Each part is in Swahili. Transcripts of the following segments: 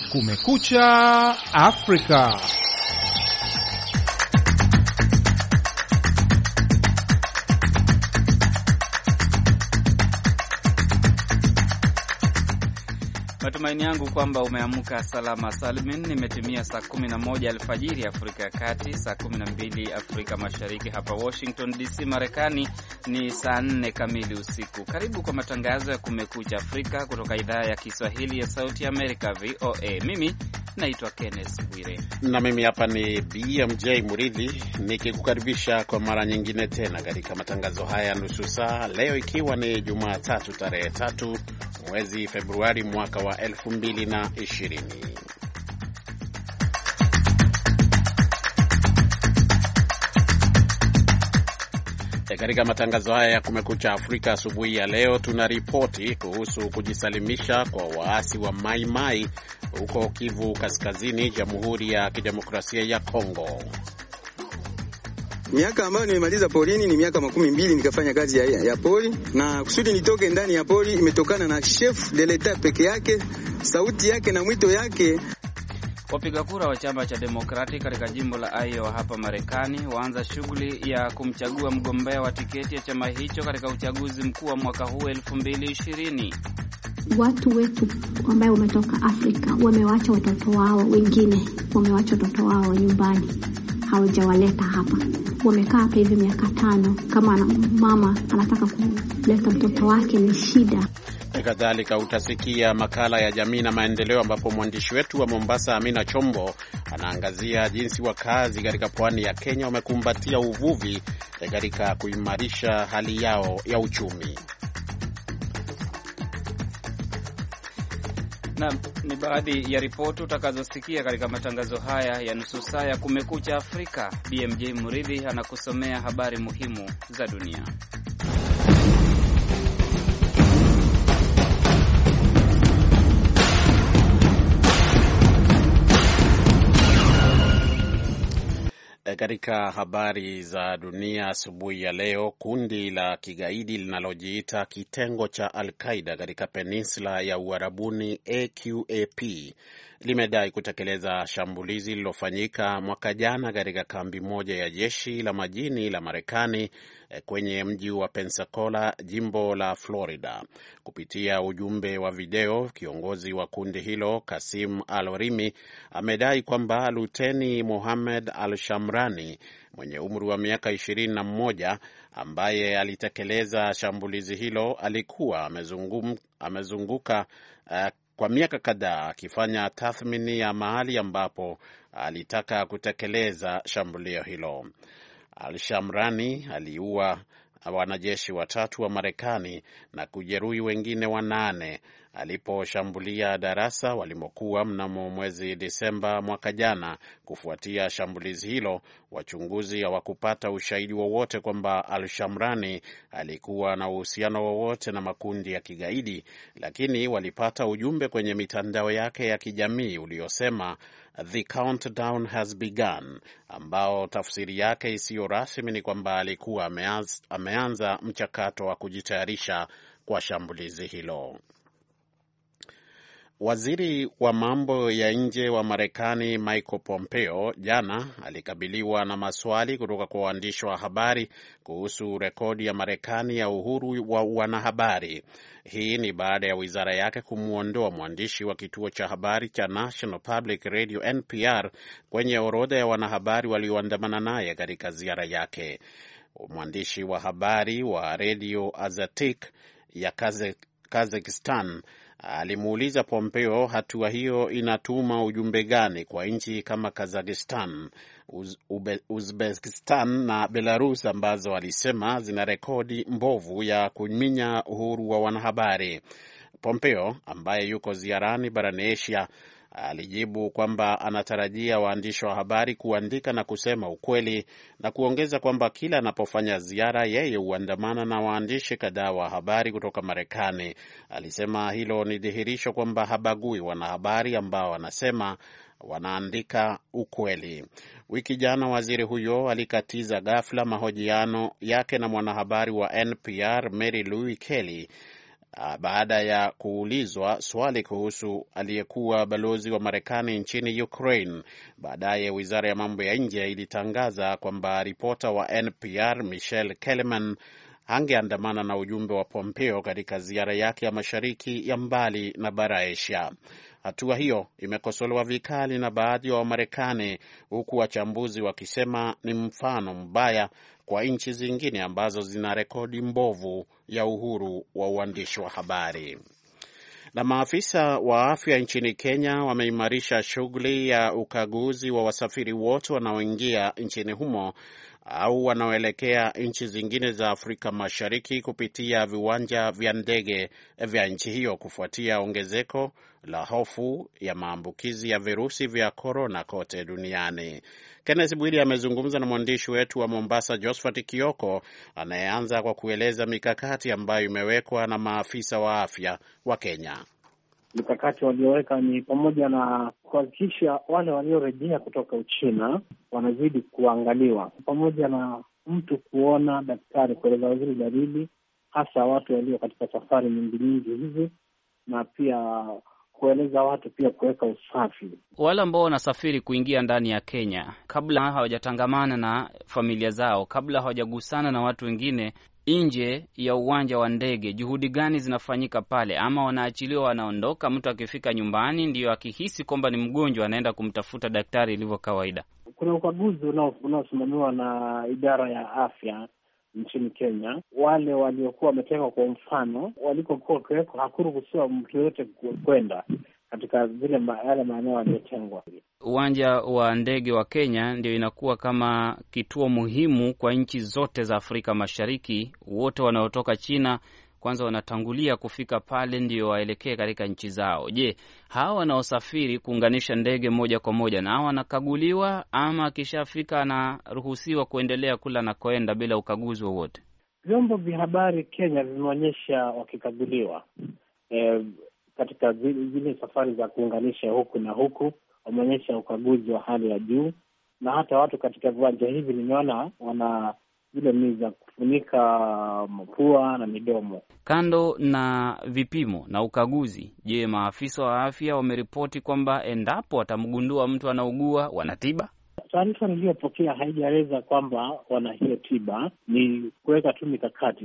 Kumekucha Afrika. Matumaini yangu kwamba umeamka salama salmin. Nimetimia saa 11 alfajiri Afrika ya Kati, saa 12 Afrika Mashariki. Hapa Washington DC Marekani ni saa 4 kamili usiku. Karibu kwa matangazo ya Kumekucha Afrika kutoka idhaa ya Kiswahili ya Sauti Amerika VOA. Mimi naitwa Kenneth Bwire na mimi hapa ni BMJ Muridhi nikikukaribisha kwa mara nyingine tena katika matangazo haya nusu saa, leo ikiwa ni Jumatatu tarehe 3 mwezi Februari mwaka wa 2020. Katika matangazo haya ya Kumekucha Afrika asubuhi ya leo, tuna ripoti kuhusu kujisalimisha kwa waasi wa Mai Mai huko Kivu Kaskazini, Jamhuri ya Kidemokrasia ya Kongo. Miaka ambayo nimemaliza porini ni miaka 12 nikafanya kazi ya pori, na kusudi nitoke ndani ya pori imetokana na chef de l'etat peke yake, sauti yake na mwito yake. Wapiga kura wa chama cha Democratic katika jimbo la Iowa hapa Marekani waanza shughuli ya kumchagua mgombea wa tiketi ya chama hicho katika uchaguzi mkuu wa mwaka huu 2020. Watu wetu ambao wametoka Afrika wamewacha watoto wao, wengine wamewacha watoto wao nyumbani, hawajawaleta hapa. Wamekaa hapa hivi miaka 5. Kama mama anataka kuleta mtoto wake ni shida. Kadhalika utasikia makala ya jamii na maendeleo, ambapo mwandishi wetu wa Mombasa Amina Chombo anaangazia jinsi wakazi katika pwani ya Kenya wamekumbatia uvuvi katika kuimarisha hali yao ya uchumi. Na ni baadhi ya ripoti utakazosikia katika matangazo haya ya nusu saa ya Kumekucha Afrika. BMJ Muridhi anakusomea habari muhimu za dunia. Katika habari za dunia asubuhi ya leo, kundi la kigaidi linalojiita kitengo cha Al-Qaeda katika peninsula ya Uarabuni AQAP limedai kutekeleza shambulizi lililofanyika mwaka jana katika kambi moja ya jeshi la majini la Marekani kwenye mji wa Pensacola, jimbo la Florida. Kupitia ujumbe wa video, kiongozi wa kundi hilo Kasim Al-Rimi amedai kwamba Luteni Mohamed Al-Shamrani mwenye umri wa miaka 21 ambaye alitekeleza shambulizi hilo alikuwa amezunguka kwa miaka kadhaa akifanya tathmini ya mahali ambapo alitaka kutekeleza shambulio hilo. Al-Shamrani aliua wanajeshi 3 wa Marekani na kujeruhi wengine 8 aliposhambulia darasa walimokuwa mnamo mwezi Desemba mwaka jana. Kufuatia shambulizi hilo, wachunguzi hawakupata ushahidi wowote kwamba Al-Shamrani alikuwa na uhusiano wowote na makundi ya kigaidi, lakini walipata ujumbe kwenye mitandao yake ya kijamii uliosema "The countdown has begun", ambao tafsiri yake isiyo rasmi ni kwamba alikuwa ameanza mchakato wa kujitayarisha kwa shambulizi hilo. Waziri wa mambo ya nje wa Marekani Michael Pompeo jana alikabiliwa na maswali kutoka kwa waandishi wa habari kuhusu rekodi ya Marekani ya uhuru wa wanahabari. Hii ni baada ya wizara yake kumwondoa mwandishi wa kituo cha habari cha National Public Radio NPR kwenye orodha ya wanahabari walioandamana naye katika ziara yake. Mwandishi wa habari wa Radio Azatik ya Kazakhstan alimuuliza Pompeo hatua hiyo inatuma ujumbe gani kwa nchi kama Kazakhstan, Uzbekistan na Belarus ambazo alisema zina rekodi mbovu ya kuminya uhuru wa wanahabari. Pompeo ambaye yuko ziarani barani Asia alijibu kwamba anatarajia waandishi wa habari kuandika na kusema ukweli, na kuongeza kwamba kila anapofanya ziara yeye huandamana na waandishi kadhaa wa habari kutoka Marekani. Alisema hilo ni dhihirisho kwamba habagui wanahabari ambao anasema wanaandika ukweli. Wiki jana waziri huyo alikatiza ghafla mahojiano yake na mwanahabari wa NPR Mary Louise Kelly baada ya kuulizwa swali kuhusu aliyekuwa balozi wa Marekani nchini Ukraine. Baadaye wizara ya mambo ya nje ilitangaza kwamba ripota wa NPR Michelle Kellerman hangeandamana na ujumbe wa Pompeo katika ziara yake ya mashariki ya mbali na bara Asia. Hatua hiyo imekosolewa vikali na baadhi ya Wamarekani, huku wachambuzi wakisema ni mfano mbaya kwa nchi zingine ambazo zina rekodi mbovu ya uhuru wa uandishi wa habari. Na maafisa wa afya nchini Kenya wameimarisha shughuli ya ukaguzi wa wasafiri wote wanaoingia nchini humo au wanaoelekea nchi zingine za Afrika Mashariki kupitia viwanja vya ndege vya nchi hiyo kufuatia ongezeko la hofu ya maambukizi ya virusi vya korona kote duniani. Kenneth Bwiri amezungumza na mwandishi wetu wa Mombasa Josephat Kioko, anayeanza kwa kueleza mikakati ambayo imewekwa na maafisa wa afya wa Kenya. Mikakati walioweka ni pamoja na kuhakikisha wale waliorejea kutoka Uchina wanazidi kuangaliwa, pamoja na mtu kuona daktari, kueleza zile dalili, hasa watu walio katika safari nyingi hizi, na pia kueleza watu pia kuweka usafi. Wale ambao wanasafiri kuingia ndani ya Kenya, kabla hawajatangamana na familia zao, kabla hawajagusana na watu wengine nje ya uwanja wa ndege, juhudi gani zinafanyika pale? Ama wanaachiliwa, wanaondoka, mtu akifika nyumbani ndio akihisi kwamba ni mgonjwa anaenda kumtafuta daktari ilivyo kawaida? Kuna ukaguzi unaosimamiwa na idara ya afya nchini Kenya. Wale waliokuwa wametengwa, kwa mfano, walikokuwa kuwekwa, hakuruhusiwa mtu yote kwenda katika yale maeneo yaliyotengwa. Uwanja wa ndege wa Kenya ndio inakuwa kama kituo muhimu kwa nchi zote za Afrika Mashariki. Wote wanaotoka China kwanza wanatangulia kufika pale ndio waelekee katika nchi zao. Je, hawa wanaosafiri kuunganisha ndege moja kwa moja na wanakaguliwa, ama akishafika anaruhusiwa kuendelea kula na koenda bila ukaguzi wowote? Vyombo vya habari Kenya vimeonyesha wakikaguliwa katika zile safari za kuunganisha huku na huku, wameonyesha ukaguzi wa hali ya juu, na hata watu katika viwanja hivi nimeona wana zile miza kufunika mapua na midomo. Kando na vipimo na ukaguzi, je, maafisa wa afya wameripoti kwamba endapo watamgundua mtu anaugua wanatiba? Taarifa niliyopokea haijaeleza kwamba wana hiyo tiba, ni kuweka tu mikakati.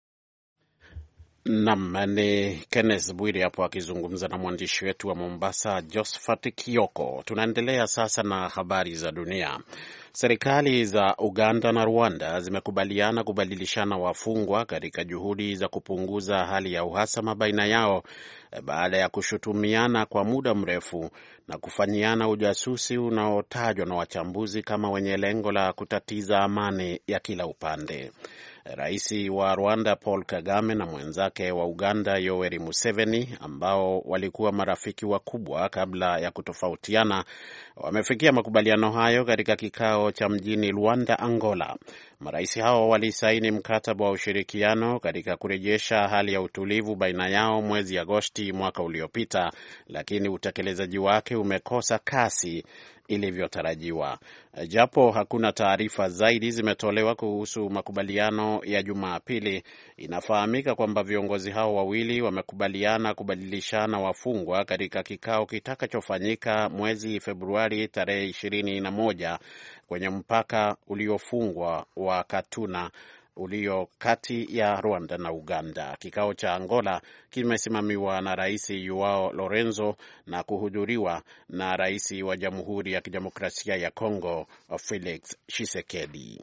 Naam, ni Kenneth Bwiri hapo akizungumza na mwandishi wetu wa Mombasa Josephat Kioko. Tunaendelea sasa na habari za dunia. Serikali za Uganda na Rwanda zimekubaliana kubadilishana wafungwa katika juhudi za kupunguza hali ya uhasama baina yao baada ya kushutumiana kwa muda mrefu na kufanyiana ujasusi unaotajwa na wachambuzi kama wenye lengo la kutatiza amani ya kila upande. Rais wa Rwanda Paul Kagame na mwenzake wa Uganda Yoweri Museveni, ambao walikuwa marafiki wakubwa kabla ya kutofautiana, wamefikia makubaliano hayo katika kikao cha mjini Luanda, Angola. Marais hao walisaini mkataba wa ushirikiano katika kurejesha hali ya utulivu baina yao mwezi Agosti mwaka uliopita, lakini utekelezaji wake umekosa kasi ilivyotarajiwa. Japo hakuna taarifa zaidi zimetolewa kuhusu makubaliano ya Jumapili, inafahamika kwamba viongozi hao wawili wamekubaliana kubadilishana wafungwa katika kikao kitakachofanyika mwezi Februari tarehe 21 kwenye mpaka uliofungwa wa Katuna ulio kati ya Rwanda na Uganda. Kikao cha Angola kimesimamiwa na Rais Joao Lorenzo na kuhudhuriwa na Rais wa Jamhuri ya Kidemokrasia ya Kongo Felix Tshisekedi.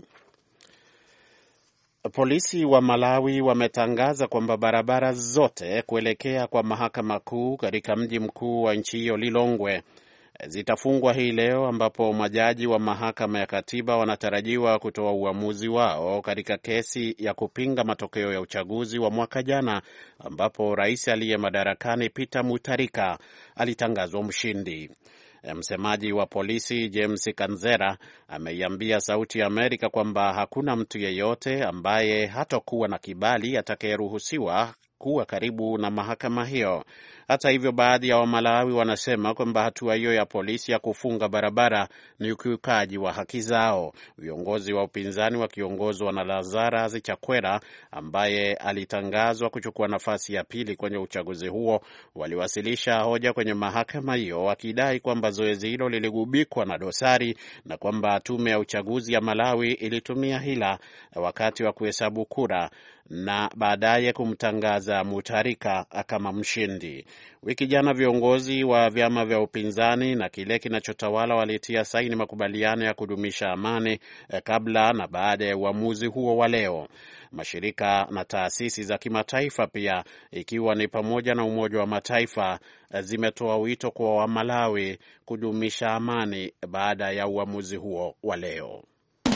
Polisi wa Malawi wametangaza kwamba barabara zote kuelekea kwa mahakama kuu katika mji mkuu wa nchi hiyo Lilongwe zitafungwa hii leo, ambapo majaji wa mahakama ya katiba wanatarajiwa kutoa uamuzi wao katika kesi ya kupinga matokeo ya uchaguzi wa mwaka jana, ambapo rais aliye madarakani Peter Mutharika alitangazwa mshindi. Msemaji wa polisi James Kanzera ameiambia Sauti ya Amerika kwamba hakuna mtu yeyote ambaye hatakuwa na kibali atakayeruhusiwa kuwa karibu na mahakama hiyo. Hata hivyo, baadhi ya Wamalawi wanasema kwamba hatua hiyo ya polisi ya kufunga barabara ni ukiukaji wa haki zao. Viongozi wa upinzani wakiongozwa na Lazarus Chakwera ambaye alitangazwa kuchukua nafasi ya pili kwenye uchaguzi huo waliwasilisha hoja kwenye mahakama hiyo wakidai kwamba zoezi hilo liligubikwa na dosari na kwamba tume ya uchaguzi ya Malawi ilitumia hila wakati wa kuhesabu kura na baadaye kumtangaza Mutharika kama mshindi. Wiki jana viongozi wa vyama vya upinzani na kile kinachotawala walitia saini makubaliano ya kudumisha amani kabla na baada ya uamuzi huo wa leo. Mashirika na taasisi za kimataifa pia, ikiwa ni pamoja na Umoja wa Mataifa, zimetoa wito kwa Wamalawi kudumisha amani baada ya uamuzi huo wa leo.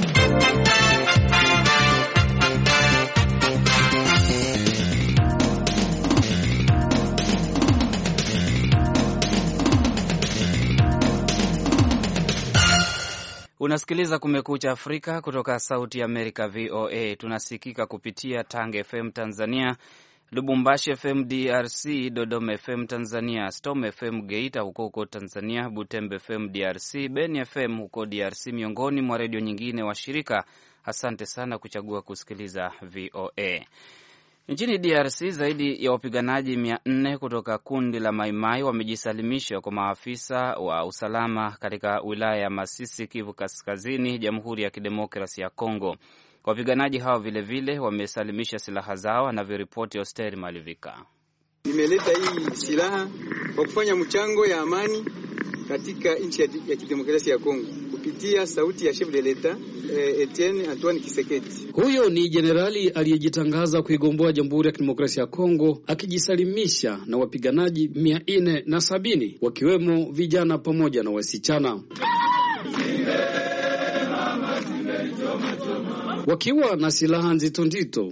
Unasikiliza Kumekucha Afrika kutoka Sauti ya Amerika, VOA. Tunasikika kupitia Tanga FM Tanzania, Lubumbashi FM DRC, Dodoma FM Tanzania, Storm FM Geita huko Tanzania, Butembe FM DRC, Beni FM huko DRC, miongoni mwa redio nyingine washirika. Asante sana kuchagua kusikiliza VOA. Nchini DRC zaidi ya wapiganaji 400 kutoka kundi la Maimai wamejisalimisha kwa maafisa wa usalama katika wilaya ya Masisi, Kivu Kaskazini, Jamhuri ya Kidemokrasia ya Kongo. Wapiganaji hao vilevile wamesalimisha silaha zao, anavyoripoti Osteri Malivika. Nimeleta hii silaha kwa kufanya mchango ya amani katika nchi ya Kidemokrasia ya Kongo kupitia sauti ya chef de l'etat Etienne Antoine Kisekedi. Huyo ni jenerali aliyejitangaza kuigomboa Jamhuri ya Kidemokrasia ya Kongo akijisalimisha na wapiganaji 470 wakiwemo vijana pamoja na wasichana. Wakiwa na silaha nzito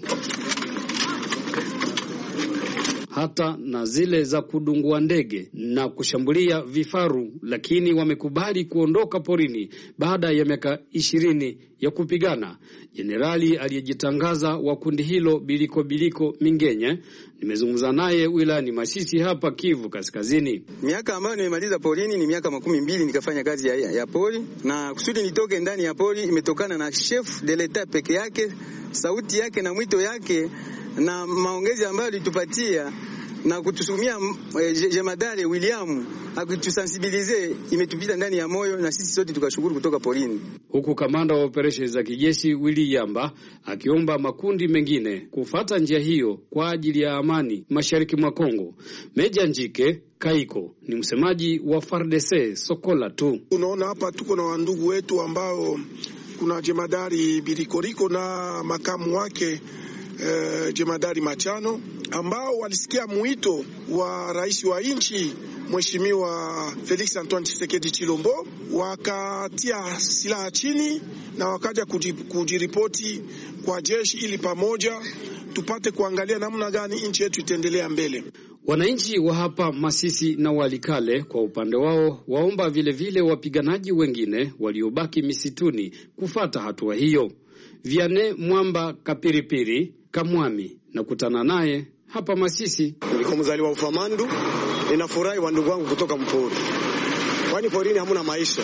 hata na zile za kudungua ndege na kushambulia vifaru, lakini wamekubali kuondoka porini baada ya miaka 20 ya kupigana. Jenerali aliyejitangaza wa kundi hilo Biliko Mingenye, nimezungumza naye wilayani Masisi hapa Kivu Kaskazini. Miaka ambayo nimemaliza porini ni miaka 12 nikafanya kazi ya pori, na kusudi nitoke ndani ya pori imetokana na chef de l'etat peke yake, sauti yake na mwito yake na maongezi ambayo alitupatia na kutusumia jemadari William akitusensibilize imetupita ndani ya moyo, na sisi sote tukashukuru kutoka porini. Huku kamanda wa operesheni za kijeshi William akiomba makundi mengine kufuata njia hiyo kwa ajili ya amani mashariki mwa Kongo. Meja Njike Kaiko ni msemaji wa FARDC Sokola tu. Unaona hapa tuko na wandugu wetu ambao kuna jemadari Bilikoriko na makamu wake jemadari Machano ambao walisikia mwito wa rais wa nchi Mheshimiwa Felix Antoine Tshisekedi Chilombo, wakatia silaha chini na wakaja kujiripoti kwa jeshi ili pamoja tupate kuangalia namna gani nchi yetu itaendelea mbele. Wananchi wa hapa Masisi na Walikale kwa upande wao waomba vile wapiganaji wengine waliobaki misituni kufata hatua hiyo. Viane Mwamba Kapiripiri Kamwami na kutana naye hapa Masisi. Niko mzaliwa Ufamandu, ninafurahi wa ndugu wangu kutoka mpori. Kwani porini hamuna maisha.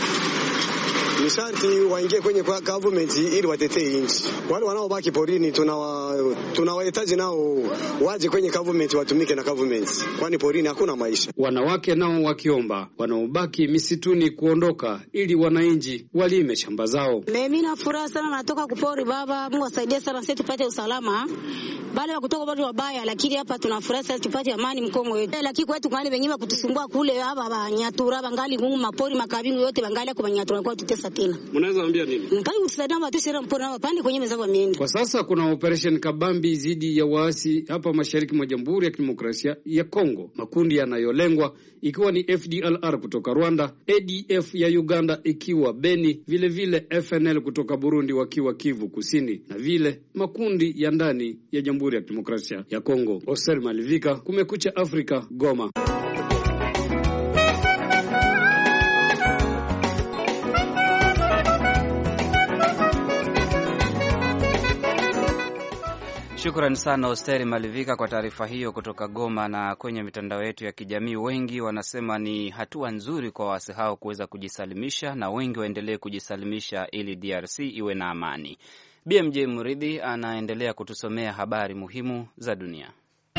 Ni sharti waingie kwenye government ili watetee nchi. Wale wanaobaki porini tunawahitaji nao waje kwenye government watumike na government. Kwani porini hakuna maisha. Wanawake nao wakiomba wanaobaki misituni kuondoka ili wananchi walime shamba zao. Mimi na furaha sana natoka kupori baba, Mungu asaidie sana sisi tupate usalama. Bale wa kutoka watu wabaya, lakini hapa tunafurahi sasa tupate amani Mkongo wetu. Lakini kwetu kwani wenyewe kutusumbua kule hapa banyatura bangali ngumu mapori makabingu yote bangali kwa banyatura kwa tutesa tena. Mnaweza ambia nini? Mkai usadama watisira mpona hapa pande kwenye meza miendo. Kwa sasa kuna operation kabambi zidi ya waasi hapa mashariki mwa Jamhuri ya Kidemokrasia ya Kongo. Makundi yanayolengwa ikiwa ni FDLR kutoka Rwanda, ADF ya Uganda ikiwa Beni, vile FNL kutoka Burundi wakiwa Kivu Kusini, na vile makundi ya ndani ya Jamhuri ya Kidemokrasia ya Kongo. Oser Malivika, Kumekucha Afrika, Goma. Shukrani sana Osteri Malivika kwa taarifa hiyo kutoka Goma. Na kwenye mitandao yetu ya kijamii, wengi wanasema ni hatua nzuri kwa waasi hao kuweza kujisalimisha, na wengi waendelee kujisalimisha ili DRC iwe na amani. BMJ Muridhi anaendelea kutusomea habari muhimu za dunia.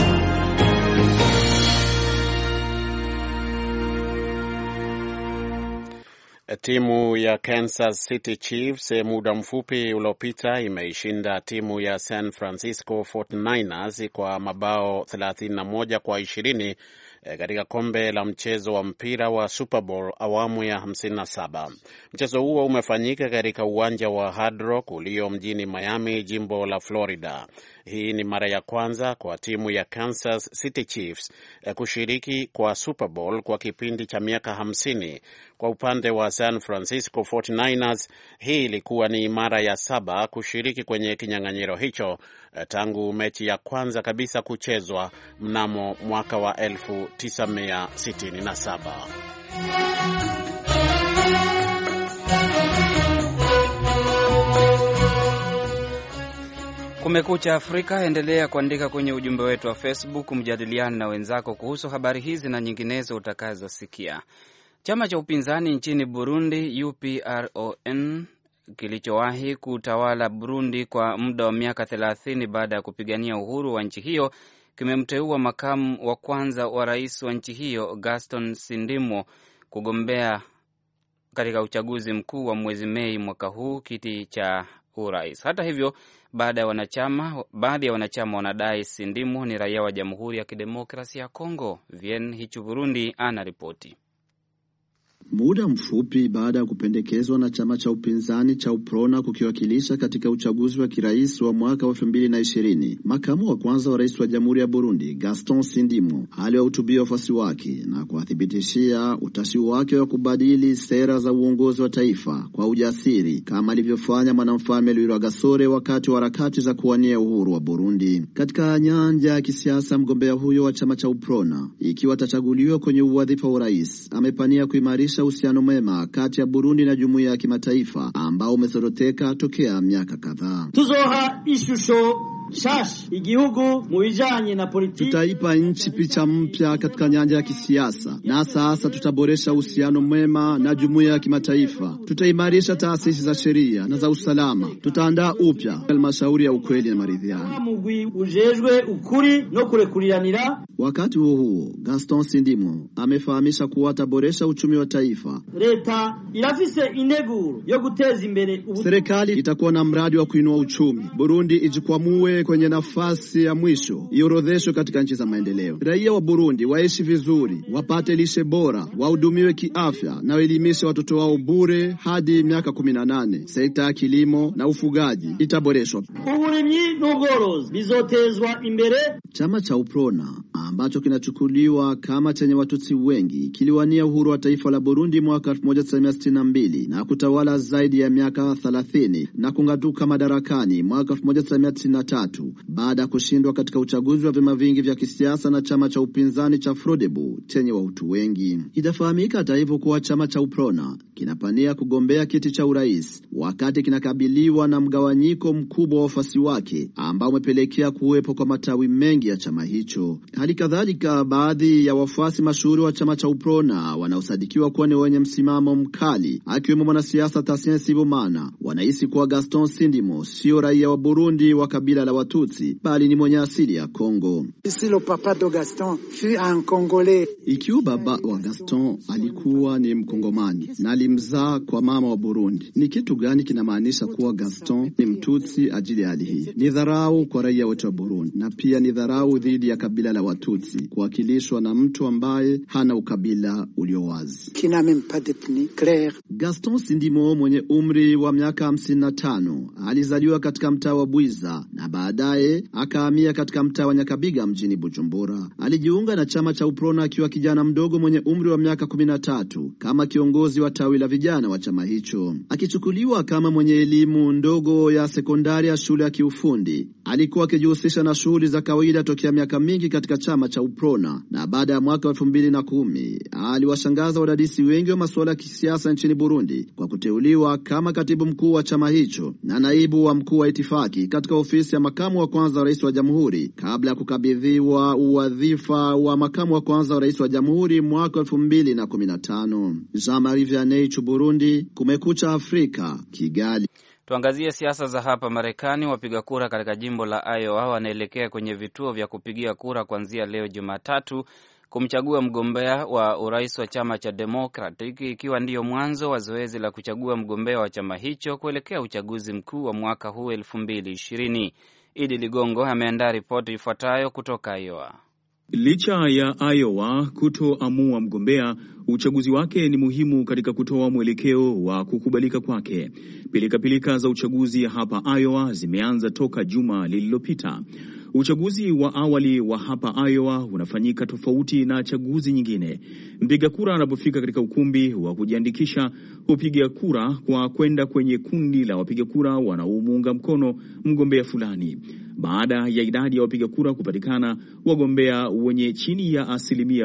Timu ya Kansas City Chiefs muda mfupi uliopita imeishinda timu ya San Francisco 49ers kwa mabao 31-20 katika kombe la mchezo wa mpira wa Super Bowl awamu ya 57. Mchezo huo umefanyika katika uwanja wa Hard Rock ulio mjini Miami, jimbo la Florida. Hii ni mara ya kwanza kwa timu ya Kansas City Chiefs kushiriki kwa Super Bowl kwa kipindi cha miaka 50. Kwa upande wa San Francisco 49ers, hii ilikuwa ni mara ya 7 kushiriki kwenye kinyang'anyiro hicho tangu mechi ya kwanza kabisa kuchezwa mnamo mwaka wa 1967. Kumekucha Afrika, endelea kuandika kwenye ujumbe wetu wa Facebook, mjadiliane na wenzako kuhusu habari hizi na nyinginezo utakazosikia. Chama cha upinzani nchini Burundi UPRON kilichowahi kutawala Burundi kwa muda wa miaka 30 baada ya kupigania uhuru wa nchi hiyo kimemteua makamu wa kwanza wa rais wa nchi hiyo Gaston Sindimo kugombea katika uchaguzi mkuu wa mwezi Mei mwaka huu kiti cha urais. Hata hivyo, baadhi ya wanachama wanadai Sindimo ni raia wa Jamhuri ya Kidemokrasia ya Kongo. Vien Hichu Burundi ana ripoti. Muda mfupi baada ya kupendekezwa na chama cha upinzani cha UPRONA kukiwakilisha katika uchaguzi wa kirais wa mwaka wa 2020, makamu wa kwanza wa rais wa Jamhuri ya Burundi Gaston Sindimo aliwahutubia wafuasi wake na kuwathibitishia utashi wake wa kubadili sera za uongozi wa taifa kwa ujasiri kama alivyofanya mwanamfalme Louis Rwagasore wakati wa harakati za kuwania uhuru wa Burundi. Katika nyanja ya kisiasa, mgombea huyo wa chama cha UPRONA, ikiwa atachaguliwa kwenye wadhifa wa rais, amepania kuimarisha uhusiano mwema kati ya Burundi na jumuiya ya kimataifa ambao umesoroteka tokea miaka kadhaa. Tuzoha ishusho shash igihugu mu bijanye na politiki. Tutaipa nchi picha mpya katika nyanja ya kisiasa, na sasa tutaboresha uhusiano mwema na jumuiya ya kimataifa. Tutaimarisha taasisi za sheria na za usalama. Tutaandaa upya halmashauri ya ukweli na maridhiano. Mugwi ujejwe ukuri no kurekuriranira. Wakati huo Gaston Sindimo amefahamisha kuwa ataboresha uchumi wa taifa. Leta irafise integuro yo guteza imbere. Serikali itakuwa na mradi wa kuinua uchumi. Burundi ijikwamue kwenye nafasi ya mwisho, iorodheshwe katika nchi za maendeleo. Raia wa Burundi waishi vizuri, wapate lishe bora, wahudumiwe kiafya na waelimishe watoto wao bure hadi miaka 18. Sekta ya kilimo na ufugaji itaboreshwa. Uburimyi n'ubworozi bizotezwa imbere. Chama cha UPRONA ambacho kinachukuliwa kama chenye Watutsi wengi kiliwania uhuru wa taifa la Burundi mwaka 1962 na kutawala zaidi ya miaka 30 na kungatuka madarakani mwaka 1993 baada ya kushindwa katika uchaguzi wa vyama vingi vya kisiasa na chama cha upinzani cha Frodebu chenye Wahutu wengi. Itafahamika hata hivyo kuwa chama cha UPRONA kinapania kugombea kiti cha urais wakati kinakabiliwa na mgawanyiko mkubwa wa wafuasi wake ambao umepelekea kuwepo kwa matawi mengi ya chama hicho. Hali kadhalika, baadhi ya wafuasi mashuhuri wa chama cha UPRONA wanaosadikiwa kuwa ni wenye msimamo mkali, akiwemo mwanasiasa Tatien Sibomana, wanahisi kuwa Gaston Sindimo sio raia wa Burundi wa kabila la Watutsi bali ni mwenye asili ya Kongo. Ikiwa baba wa Gaston alikuwa ni Mkongomani na alimzaa kwa mama wa Burundi, ni kitu gani kinamaanisha kuwa Gaston ni Mtutsi ajili ya hali hii? Ni dharau kwa raia wote wa Burundi, na pia ni dharau dhidi ya kabila la Watutsi kuwakilishwa na mtu ambaye hana ukabila ulio wazi. Gaston Sindimo mwenye umri wa miaka 55 alizaliwa katika mtaa wa Bwiza na baadaye akahamia katika mtaa wa Nyakabiga mjini Bujumbura. Alijiunga na chama cha UPRONA akiwa kijana mdogo mwenye umri wa miaka 13 kama kiongozi wa tawi la vijana wa chama hicho. Akichukuliwa kama mwenye elimu ndogo ya sekondari ya shule ya kiufundi, alikuwa akijihusisha na shughuli za kawaida tokea miaka mingi katika chama cha UPRONA, na baada ya mwaka 2010 aliwashangaza wadadisi wengi wa masuala ya kisiasa nchini Burundi kwa kuteuliwa kama katibu mkuu wa chama hicho na naibu wa mkuu wa itifaki katika ofisi ya makamu wa kwanza wa rais wa jamhuri kabla ya kukabidhiwa uwadhifa wa makamu wa kwanza wa rais wa jamhuri mwaka 2015. Jean-Marie Vianney, Burundi, Kumekucha Afrika, Kigali. Tuangazie siasa za hapa Marekani. Wapiga kura katika jimbo la Iowa wanaelekea kwenye vituo vya kupigia kura kuanzia leo Jumatatu kumchagua mgombea wa urais wa chama cha Democratic, ikiwa ndiyo mwanzo wa zoezi la kuchagua mgombea wa chama hicho kuelekea uchaguzi mkuu wa mwaka huu 2020. Idi Ligongo ameandaa ripoti ifuatayo kutoka Iowa. Licha ya Iowa kutoamua mgombea, uchaguzi wake ni muhimu katika kutoa mwelekeo wa kukubalika kwake. Pilika za uchaguzi hapa Iowa zimeanza toka juma lililopita. Uchaguzi wa awali wa hapa Iowa unafanyika tofauti na chaguzi nyingine. Mpiga kura anapofika katika ukumbi wa kujiandikisha, hupiga kura kwa kwenda kwenye kundi la wapiga kura wanaomuunga mkono mgombea fulani. Baada ya idadi ya wapiga kura kupatikana, wagombea wenye chini ya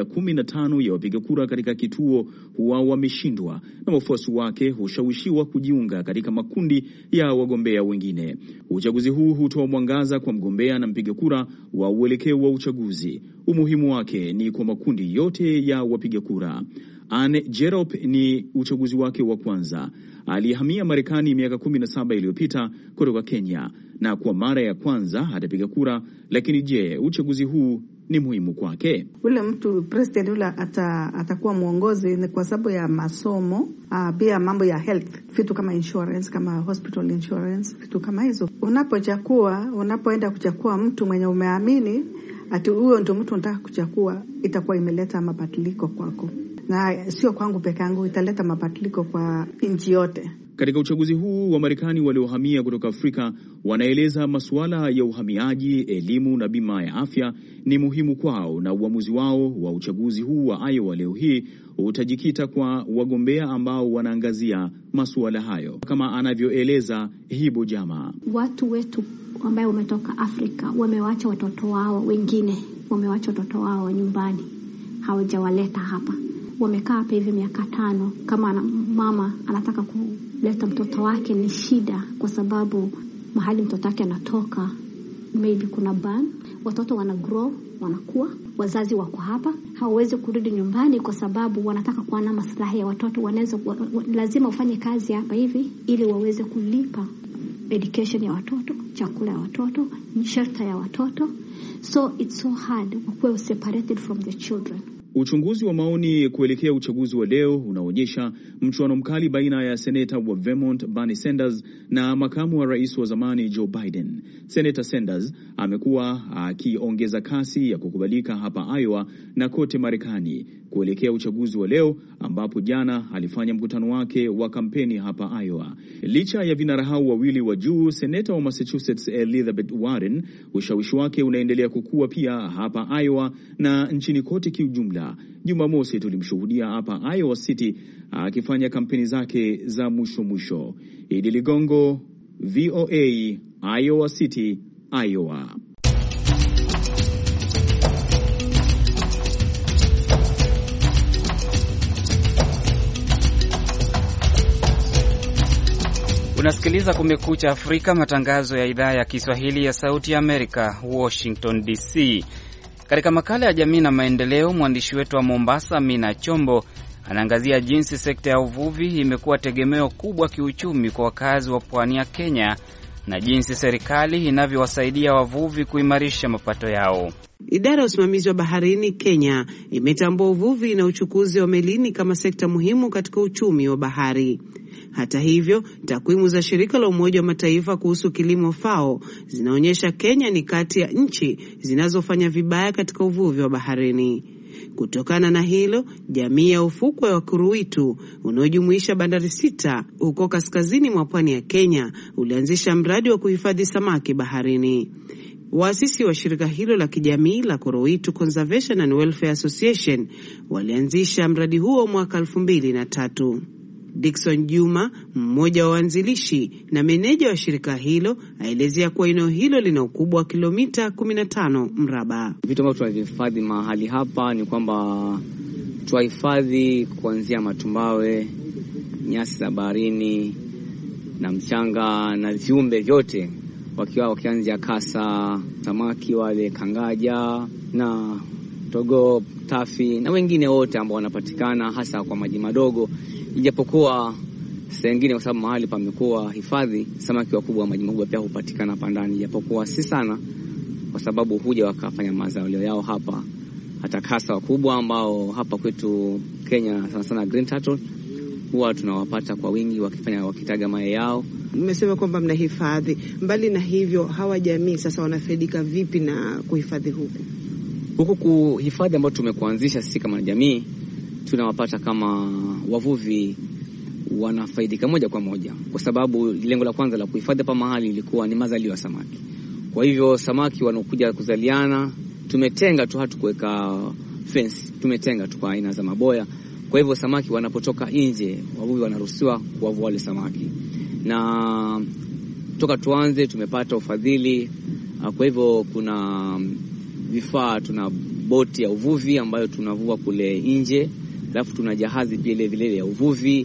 15% ya wapiga kura katika kituo huwa wameshindwa, na wafuasi wake hushawishiwa kujiunga katika makundi ya wagombea wengine. Uchaguzi huu hutoa mwangaza kwa mgombea na mpiga kura wa uelekeo wa uchaguzi. Umuhimu wake ni kwa makundi yote ya wapiga kura. Anne Jerop ni uchaguzi wake wa kwanza. Alihamia Marekani miaka 17 iliyopita kutoka Kenya, na kwa mara ya kwanza atapiga kura. Lakini je, uchaguzi huu ni muhimu kwake? Ule mtu president ule atakuwa mwongozi ni kwa sababu ya masomo, pia mambo ya health, vitu kama insurance, kama hospital insurance, vitu kama hizo. Unapoenda kuchagua mtu mwenye umeamini ati huyo ndio mtu unataka kuchagua, itakuwa imeleta mabadiliko kwako, na sio kwangu peke yangu, italeta mabadiliko kwa nchi yote. Katika uchaguzi huu wa Marekani, waliohamia kutoka Afrika wanaeleza masuala ya uhamiaji, elimu na bima ya afya ni muhimu kwao, na uamuzi wao wa uchaguzi huu wa Iowa leo hii utajikita kwa wagombea ambao wanaangazia masuala hayo, kama anavyoeleza Hibo Jama. Watu wetu ambao wametoka Afrika wamewacha watoto wao, wengine wamewacha watoto wao nyumbani, hawajawaleta hapa. Wamekaa hapa hivi miaka 5. Kama mama anataka kuleta mtoto wake ni shida, kwa sababu mahali mtoto wake anatoka maybe kuna ban. Watoto wana grow, wanakuwa, wazazi wako hapa, hawawezi kurudi nyumbani kwa sababu wanataka kuona maslahi ya watoto. Lazima ufanye kazi hapa hivi ili waweze kulipa education ya watoto, chakula ya watoto, shelter ya watoto. So it's so hard kuwa separated from the children. Uchunguzi wa maoni kuelekea uchaguzi wa leo unaonyesha mchuano mkali baina ya seneta wa Vermont Bernie Sanders na makamu wa rais wa zamani Joe Biden. Senator Sanders amekuwa akiongeza kasi ya kukubalika hapa Iowa na kote Marekani kuelekea uchaguzi wa leo, ambapo jana alifanya mkutano wake wa kampeni hapa Iowa. Licha ya vinara hao wawili wa juu, seneta wa Massachusetts Elizabeth Warren, ushawishi wake unaendelea kukua pia hapa Iowa na nchini kote kiujumla. Jumamosi tulimshuhudia hapa Iowa City akifanya kampeni zake za mwisho. Idi Ligongo, VOA, Iowa City, Iowa. Unasikiliza Kumekucha Afrika, matangazo ya idhaa ya Kiswahili ya Sauti ya Amerika, Washington DC. Katika makala ya jamii na maendeleo, mwandishi wetu wa Mombasa Mina Chombo anaangazia jinsi sekta ya uvuvi imekuwa tegemeo kubwa kiuchumi kwa wakazi wa pwani ya Kenya na jinsi serikali inavyowasaidia wavuvi kuimarisha mapato yao. Idara ya usimamizi wa baharini Kenya imetambua uvuvi na uchukuzi wa melini kama sekta muhimu katika uchumi wa bahari. Hata hivyo, takwimu za shirika la Umoja wa Mataifa kuhusu kilimo FAO zinaonyesha Kenya ni kati ya nchi zinazofanya vibaya katika uvuvi wa baharini. Kutokana na hilo, jamii ya ufukwe wa Kuruitu unaojumuisha bandari 6 huko kaskazini mwa pwani ya Kenya ulianzisha mradi wa kuhifadhi samaki baharini. Waasisi wa shirika hilo la kijamii la Kuruitu Conservation and Welfare Association walianzisha mradi huo mwaka 2003. Dickson Juma, mmoja wa waanzilishi na meneja wa shirika hilo, aelezea kuwa eneo hilo lina ukubwa wa kilomita 15 mraba. Vitu ambavyo tunahifadhi mahali hapa ni kwamba tunahifadhi kuanzia matumbawe, nyasi za baharini na mchanga na viumbe vyote wakianzia kasa, samaki wale, kangaja na togo, tafi na wengine wote ambao wanapatikana hasa kwa maji madogo, ijapokuwa sasa nyingine kwa sababu mahali pamekuwa hifadhi, samaki wakubwa wa maji makubwa pia hupatikana hapa ndani, ijapokuwa si sana kwa sababu huja wakafanya mazao yao hapa. Hata kasa wakubwa ambao hapa kwetu Kenya sana sana green turtle huwa tunawapata kwa wingi wakitaga mayai yao. Mmesema kwamba mnahifadhi. Mbali na hivyo, hawa jamii sasa wanafaidika vipi na kuhifadhi huku? Huku kuhifadhi ambao tumekuanzisha sisi kama jamii, tunawapata kama wavuvi wanafaidika moja kwa moja, kwa sababu lengo la kwanza la kuhifadhi hapa mahali ilikuwa ni mazalio ya samaki. Kwa hivyo samaki wanaokuja kuzaliana, tumetenga tu, hatukuweka fence, tumetenga tu kwa aina za maboya. Kwa hivyo samaki wanapotoka nje, wavuvi wanaruhusiwa kuwavua wale samaki. Na toka tuanze tumepata ufadhili. Kwa hivyo kuna vifaa, tuna boti ya uvuvi ambayo tunavua kule nje, alafu tuna jahazi pia ile vile ya uvuvi.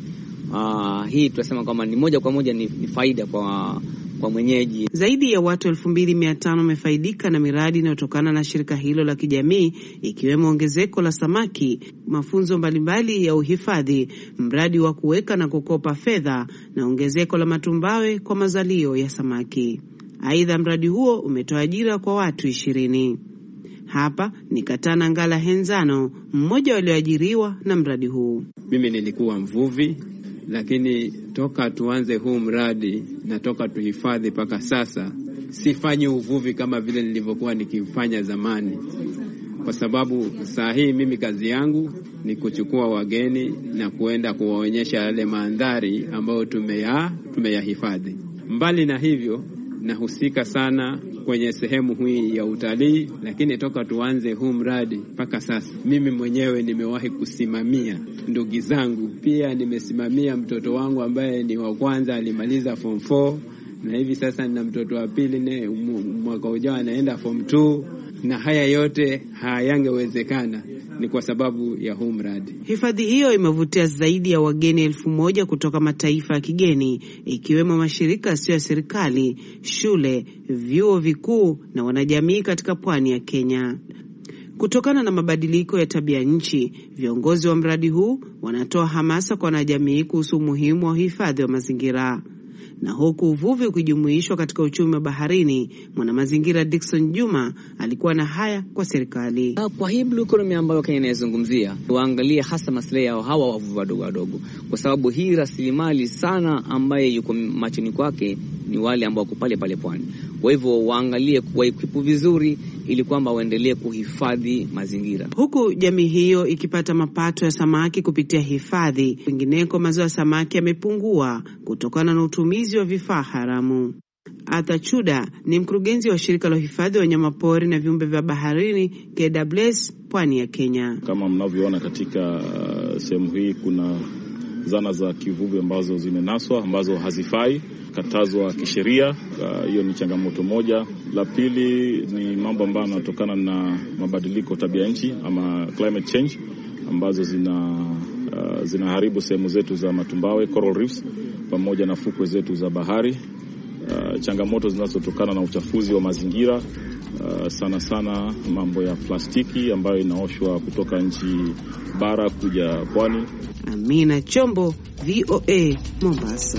Hii tunasema kama ni moja kwa moja ni faida kwa mwenyeji. Zaidi ya watu 2500 wamefaidika na miradi inayotokana na shirika hilo la kijamii, ikiwemo ongezeko la samaki, mafunzo mbalimbali ya uhifadhi, mradi wa kuweka na kukopa fedha na ongezeko la matumbawe kwa mazalio ya samaki. Aidha, mradi huo umetoa ajira kwa watu 20. Hapa ni Katana Ngala Henzano, mmoja walioajiriwa na mradi huu. Mimi nilikuwa mvuvi, lakini toka tuanze huu mradi na toka tuhifadhi paka sasa, sifanyi uvuvi kama vile nilivyokuwa nikifanya zamani. Kwa sababu saa hii mimi kazi yangu ni kuchukua wageni na kuenda kuwaonyesha yale mandhari ambayo tumeyahifadhi. Mbali na hivyo, nahusika sana kwenye sehemu hii ya utalii, lakini toka tuanze huu mradi mpaka sasa, mimi mwenyewe nimewahi kusimamia ndugu zangu, pia nimesimamia mtoto wangu ambaye ni wa kwanza alimaliza form 4, na hivi sasa nina mtoto wa pili mwaka ujao anaenda form 2, na haya yote hayangewezekana ni kwa sababu ya huu mradi. Hifadhi hiyo imevutia zaidi ya wageni 1000 kutoka mataifa ya kigeni, ikiwemo mashirika yasiyo ya serikali, shule, vyuo vikuu na wanajamii katika pwani ya Kenya. Kutokana na mabadiliko ya tabia nchi, viongozi wa mradi huu wanatoa hamasa kwa wanajamii kuhusu umuhimu wa uhifadhi wa mazingira. Na huku uvuvi ukijumuishwa katika uchumi wa baharini, mwanamazingira Dickson Juma alikuwa na haya kwa serikali. Kwa hii blue economy ambayo Kenya inazungumzia, waangalie hasa maslahi yao hawa wavuvi wadogo wadogo, kwa sababu hii rasilimali sana ambaye yuko machini kwake ni wale ambao wako pale pwani. Kwa hivyo waangalie kuwaikipu vizuri ili kwamba waendelee kuhifadhi mazingira. Huku jamii hiyo ikipata mapato ya samaki kupitia hifadhi, wengineko mazao ya samaki yamepungua kutokana na utumizi wa vifaa haramu. Arthur Chuda ni mkurugenzi wa shirika la uhifadhi wa wanyamapori na viumbe vya baharini KWS pwani ya Kenya. Kama mnavyoona katika sehemu hii kuna zana za kivuvi ambazo zimenaswa ambazo hazifai, katazwa kisheria. Hiyo ni changamoto moja. La pili ni mambo ambayo yanatokana na mabadiliko tabia nchi ama climate change ambazo zinaharibu sehemu zetu za matumbawe, coral reefs, pamoja na fukwe zetu za bahari. Changamoto zinazotokana na uchafuzi wa mazingira, sana sana mambo ya plastiki ambayo inaoshwa kutoka nchi bara kuja pwani. Amina Chombo, VOA, Mombasa.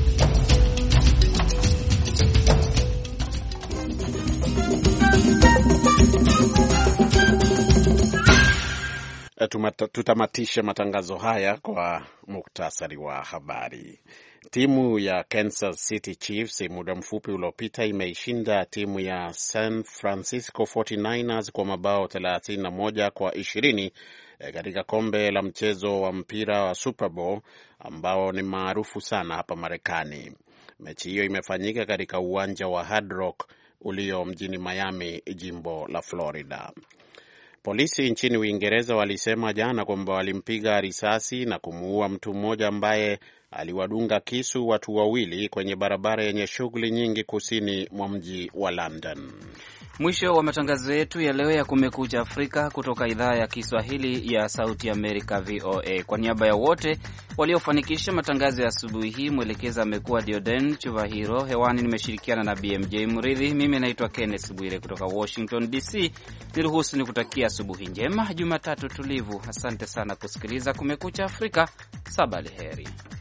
Tutamatisha matangazo haya kwa muktasari wa habari. Timu ya Kansas City Chiefs muda mfupi uliopita imeishinda timu ya San Francisco 49ers kwa mabao 31-20 katika kombe la mchezo wa mpira wa Super Bowl ambao ni maarufu sana hapa Marekani. Mechi hiyo imefanyika katika uwanja wa Hard Rock ulio mjini Miami, jimbo la Florida. Polisi nchini Uingereza walisema jana kwamba walimpiga risasi na kumuua mtu mmoja ambaye aliwadunga kisu watu wawili kwenye barabara yenye shughuli nyingi kusini mwa mji wa London. Mwisho wa matangazo yetu ya leo ya Kumekucha Afrika kutoka idhaa ya Kiswahili ya Sauti Amerika, VOA. Kwa niaba ya wote waliofanikisha matangazo ya asubuhi hii, mwelekeza amekuwa Dioden Chubahiro. Hewani nimeshirikiana na BMJ Muridhi. Mimi naitwa Kenneth Bwire kutoka Washington DC. Niruhusu nikutakia asubuhi njema, Jumatatu tulivu. Asante sana kusikiliza Kumekucha Afrika. Sabaheri.